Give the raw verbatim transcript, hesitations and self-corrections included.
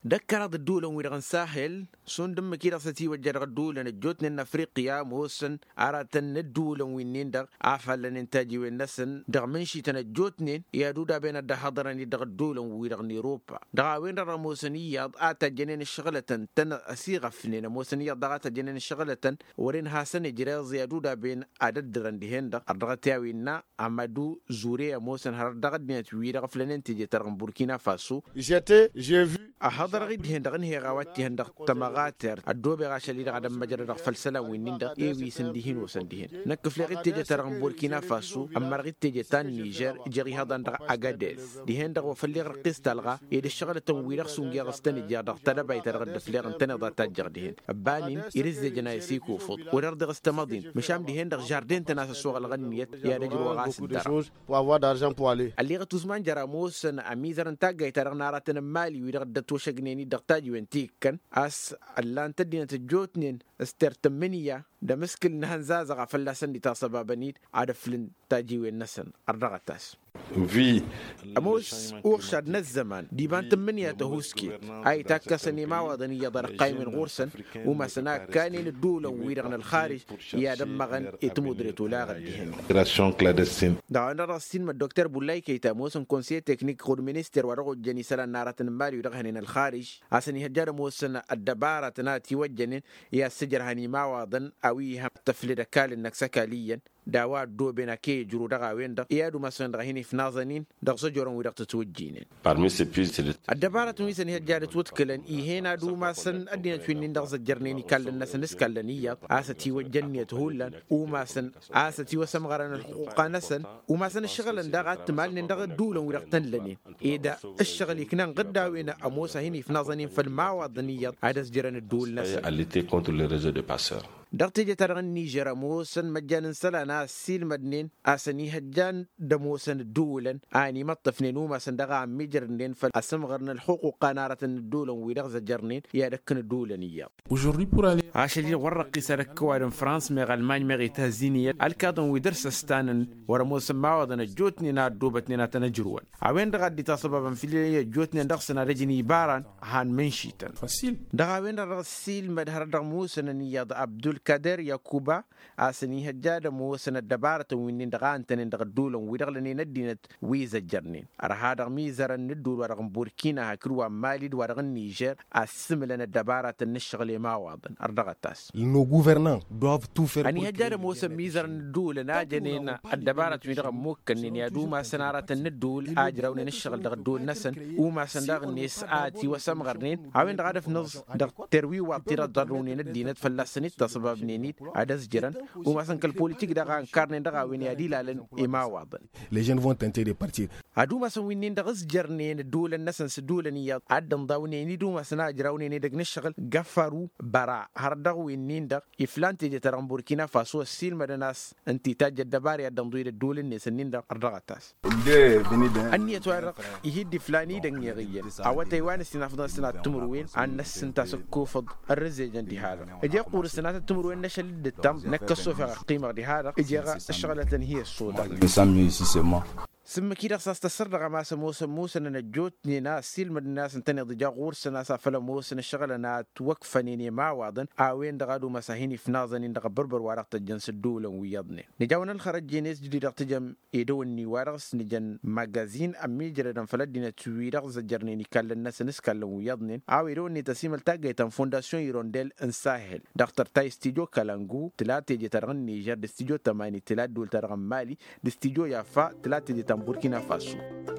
ذكرت الدولة ويرغن ساحل سون دم كيرا ستي وجر الدولة نجوتنا إن أفريقيا موسن أراتن الدولة وينين دغ عفل ننتاجي والنسن دغ منشي تنجوتنين يا دودا بين الدحضرني دغ الدولة ويرغن أوروبا دغ وين را موسنية آتا جنين الشغلة تن أسيغ فنين موسنية دغاتا جنين الشغلة ورين هاسن جراز يا دودا بين أددرن دهن دغ أدغتيا وينا أمادو زوريا موسن هر دغ دنيت ويرغ فلنين تيجي ترغن بوركينا فاسو J'étais, j'ai vu. أحضر غيد هند غني غواتي هند تمغاتر الدوبي غاشلي دغ مجرد فلسلا وينين دغ ايوي سندهين وسندهين نكف لغيد تيجي ترغن بوركينا فاسو أما غيد تيجي تان نيجر جري هذا دغ أغاديز دي هند وفلي رقيس تلغا يد الشغل تنويرغ سونغي غستني جا دغ تدبا يترغد فليغ تنضا تاجر دهين بانين يرز جنايسي كوفوت ورد غستمدين مشام دي هند جاردين تناس سوق الغنيت يا رجل وغاس الدار pour avoir d'argent pour aller. اللي غتوزمان جراموس أميزر انتاجا يترغ ناراتنا مالي ويرغد توشغنيني دغتاجي وينتيك كان اس اللان تدين تجوتنين استرتمنيا دا مسكل نهنزازا غفلا سندي تصبابنيت عرفلن تاجي وينسن الرغتاس في أموس أورشاد نزمان ديبان تمنيا تهوسكي أي تاكسني ما وضني يضر قايم غورسن وما سنا كانين الدولة ويرغن الخارج يا دمغن اتمودريت ولا غديهن مigration clandestine. دعنا راسين ما الدكتور بولاي كيتا موسن كونسي تكنيك خود مينستر ورغو جني سلا نارة مالي ورغهن الخارج أسني هجار موسن الدبارة ناتي وجنين يا سجر هني ما وضن أويها تفلد كال نكسكاليا دعوة دو بين كي جرو دغا ويندا يادو مسن دغهني في نازنين دغ سجورن ويدغ تتوجينين Parmi ces puces, الدبارة تويسن هجار توتكلن إيهنا دو مسن أدينا توينين دغ سجرنيني كالن نسن نسكالنية آستي وجنية هولن وماسن آستي وسمغرن الحقوق نسن وماسن الشغل دغ تمال دغ دولن ويدغ تنلنين إذا الشغل يكنن غدا وين أموسا هني في نازنين فالماوضنية هذا سجرن الدول نسن à lutter contre le réseau de passeurs. دغتي ترغن نيجر موسن مجان سلانا سيل مدنين اسني هجان دموسن دولا اني مطفنين وما سندغا ميجرنين فالاسمغرن الحقوق قناره الدوله ويدغ زجرنين يا دكن الدولنيه Aujourd'hui, pour aller عاشلي ورقي سرك وارن فرانس مغ المانيا مغ تهزينيه الكادن ويدرس ستان ورموس ما ودن جوتني نا دوبتني نا تنجرون اوين دغ دي تصبب في جوتني دغسنا رجني باران هان منشيتن facile. دغا وين الرسيل مدهر دغ موسن نياد عبد القادر يعقوبا اسني هجاد موسن الدبارة وين دغا انتن دغ دولن ويدغلني ندينت ويزجرنين ارها دغ ميزر ندول ورغ بوركينا هكروا مالي ورغ النيجر اسملنا الدبارة النشغل ما واضن اردغتاس Nos gouvernants doivent tout faire. اني هجاد موسن ميزر ندول ناجنين الدبارة ويدغ موكن يا دوما سنارة الندول اجرون نشغل دغ دول نسن وما سندغ الناس اتي وسمغرنين اوين دغ دف نص دغ تروي وطيره ضروني ندينت فلسنيت تصبب نينيت عدس جران وما سن كالبوليتيك دغ كارن دغ وين يدي لالن اما واضن Les jeunes vont tenter de partir. ادو ما سن وين دغ جرنين دول النسن سدولني عدن ضاوني ني دو ما سنا جراوني ني دغ نشغل غفروا برا هردغ وين دغ افلان تيجي تران بوركينا فاسو سيل مدناس انت تاج الدباري عدن ضوي الدول الناس نين اردغتاس اني توارق يهدي فلاني دغ يغيا او تايوان سنافضل سنه تمروين عن نسنتا سكوفض الرزيجن دي هذا اجي قور سنه تمروين نشل التم نكسو في قيمه دي هذا اجي الشغله هي السوداء سم كده صاص تسرق ما سموس موسن نجوت ناس سيل من الناس انتني ضجا غورس ناس فلا موسن الشغل انا توقفني ما واضن اوين دغادو مساهيني في نازن دغ بربر ورقه الجنس الدوله ويضني نجاونا الخرج جينيس جديد تجم يدوني ورقس نجن ماغازين امي جردن فلدنا تويرق زجرني كال الناس نسكال ويضني او يروني تسيم التاجي تم فونداسيون يرونديل انساهل دكتور تاي استوديو كالانغو تلاتي جي ترغن نيجر استوديو تماني تلات دول ترغن مالي استوديو يافا تلاتي جي بوركينا فاسو